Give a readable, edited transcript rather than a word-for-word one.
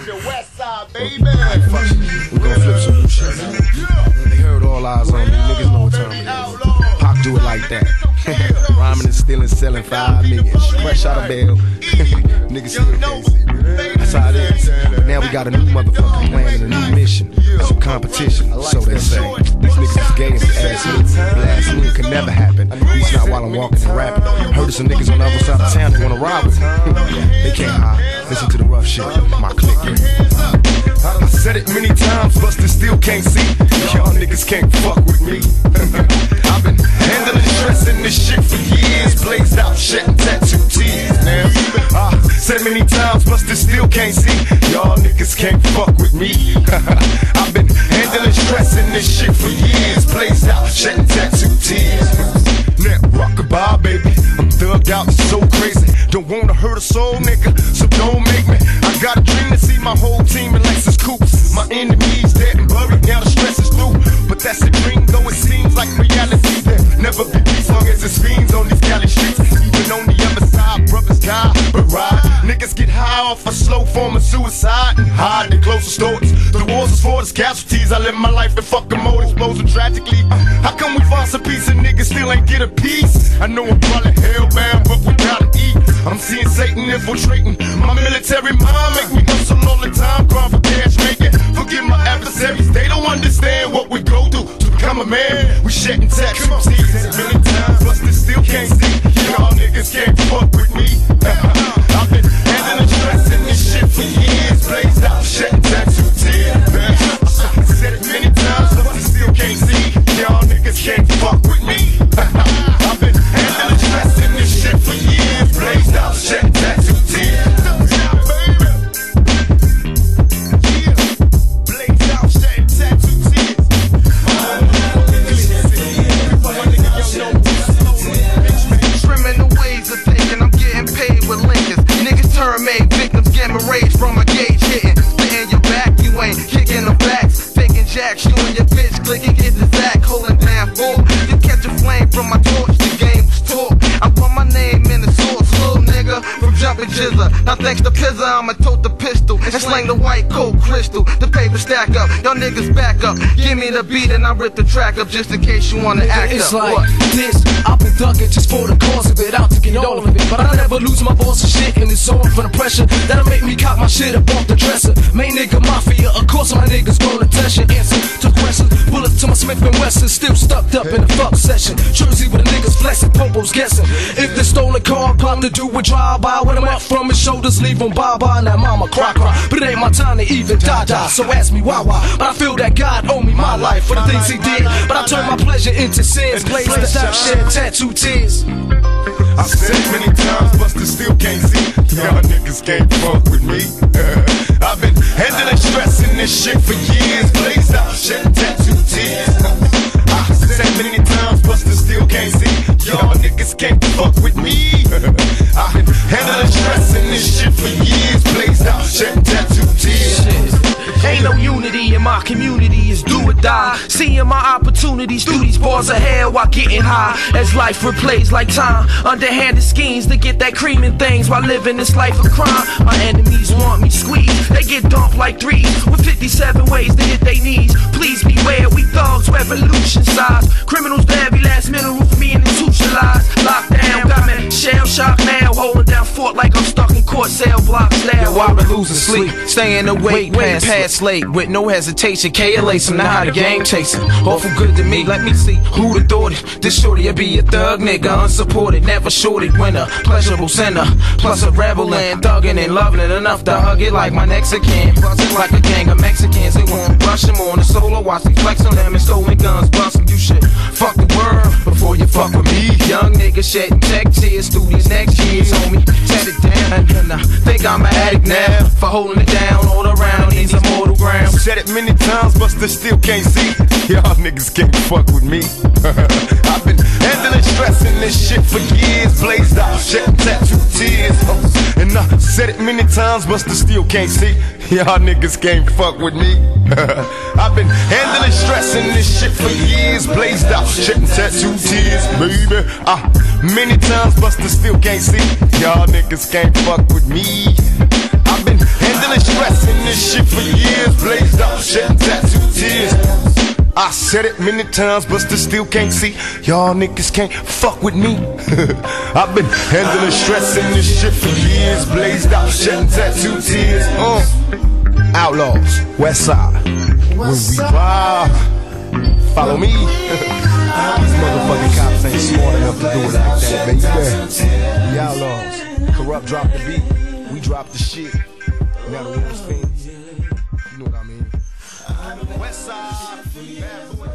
The West Side, baby. We gon' flip some new shit, man. They heard all eyes on me. Niggas know what time it is. Pac do it like that. Rhyming and stealing, selling 5 million. Fresh out of bail. Niggas still can't see. That's how it is. But now we got a new motherfucking plan and a new mission. Some competition, so they say. These niggas is gay and ass me. Blast me, it could never happen. At least not while I'm walking and rapping. Heard of some niggas on the other side of town that wanna ride with me. They can't hide. Listen to the rough shit. My clique. I said it many times, busted still can't see. Y'all niggas can't fuck with me. I've been handling stress in this shit for years. Blazed out, shedding tattoo tears. Now, said many times, busted still can't see. Y'all niggas can't fuck with me. I've been handling stress in this shit for years. Blazed out, shedding tattoo tears. Now, rockabye, baby. I'm thugged out, so crazy. Don't wanna hurt a soul, nigga, so don't make me. I got a dream to see my whole team in Lexus coupes. My enemies dead and buried, now the stress is through. But that's a dream, though it seems like reality. There never be peace long as it's fiends on these Cali streets. Even on the other side, brothers die, but ride. Niggas get high off a slow form of suicide and hide their closest thoughts. The wars is for the casualties. I live my life and fuck them all exploding tragically. How come we find some peace and niggas still ain't get a piece? I know I'm probably hellbound, but we gotta eat. I'm seeing Satan infiltrating my military mind. Make me hustle all the time, grind for cash making. Forgive my adversaries, they don't understand what we go through to become a man. We shedding tattoos many times, but still can't see. Y'all niggas can't fuck with me. I've been handling stress in this shit for years. Blazed out, shedding tattoo tears. Said it many times, but still can't see. Y'all niggas can't fuck with me. I've been handling stress in this shit for years. Blazed out, shedding tattoo tears. Blazed out, shedding tattoo tears. Criminal ways of thinking, I'm getting paid with Lincolns. Niggas turn made victims, getting rage from my gauge hitting. Spitting your back, you ain't kicking the backs. Faking jacks, you and your bitch clicking, get the Zach, holding down full. You catch a flame from my torch, the game was talk. I put my name in the source, little nigga, from jumping jizzer. Now thanks to Pizza, I'ma tote the pistol and slang the white coat crystal. The paper stack up, y'all niggas back up. Give me the beat and I rip the track up just in case you wanna act it's up. Like this, I've been thugging just for the cause of it, out to get all of it. But I never lose my balls and shit, and it's all for the pressure that'll make me cock my shit up off the dresser. Main nigga mafia, of course my niggas gonna test your answer to questions. Bullets to my Smith & Wesson, still stuck up in the fuck session. Jersey with the niggas flexing, popos guessing. If the stolen car come to do a drive-by, when I'm up from his shoulders, leave him bye-bye. Now mama cry. But it ain't my time to even die. So ask me why. But I feel that God owe me my life for the things he did. But I turn my pleasure into sins. Blaze the out, shed tattoo tears. I've said it many times, but still can't see. Y'all niggas can't fuck with me. I've been handling stress in this shit for years. Blazed out, shedding tattoo tears. I've said it many times, but still can't see. Y'all niggas can't fuck with me. I've been handling stress in this shit for years. Blazed out, shedding tattoo tears. Ain't no unity in my community, it's do or die. Seeing my opportunities through these bars of hell while getting high. As life replays like time, underhanded schemes to get that cream and things while living this life of crime. My enemies want me squeezed, they get dumped like threes with 57 ways to hit their knees. Please beware, we thugs, revolution size. Criminals to every last mineral for me and institutionalized. Lockdown, got me shell shock now, holding down fort like I'm stuck in court cell blocks now. Yo, I've been losing sleep, staying awake way past late with no hesitation. KLA, some now how the game chasing. Awful good to me, let me see who'd have thought it. This shorty'll be a thug nigga, unsupported, never shorted, winner, pleasurable sinner. Plus a rebel and thugging and loving it enough to hug it like my Mexican. Buzzing like a gang of Mexicans, they won't rush him on the solo. Watch me flex on them and stolen guns, bustin'. You shit, fuck the world before you fuck with me. Young nigga shedding tech tears through these next years, homie. Tear it down, and I think I'm an addict now for holding it down all around these immortal grounds. Said it many times, but still can't see. Y'all niggas can't fuck with me. I've been handling stress in this shit for years. Blazed out, shedding tattoo tears. And I said it many times, but still can't see. Y'all niggas can't fuck with me. I've been handling stress in this shit for years. Blazed out, shedding tattoo tears, baby. Many times, but still can't see. Y'all niggas can't fuck with me. I've been handling stress in this I said it many times, but still can't see. Y'all niggas can't fuck with me. I've been handling stress in this shit for years. Blazed out, shedding tattoo tears. Outlaws, West Side. When we ride, follow me. These motherfucking cops ain't smart enough to do it like that, baby. We outlaws. Corrupt drop the beat. We drop the shit. Now the winner's fiends. You know what I mean? West Side. Bad boy.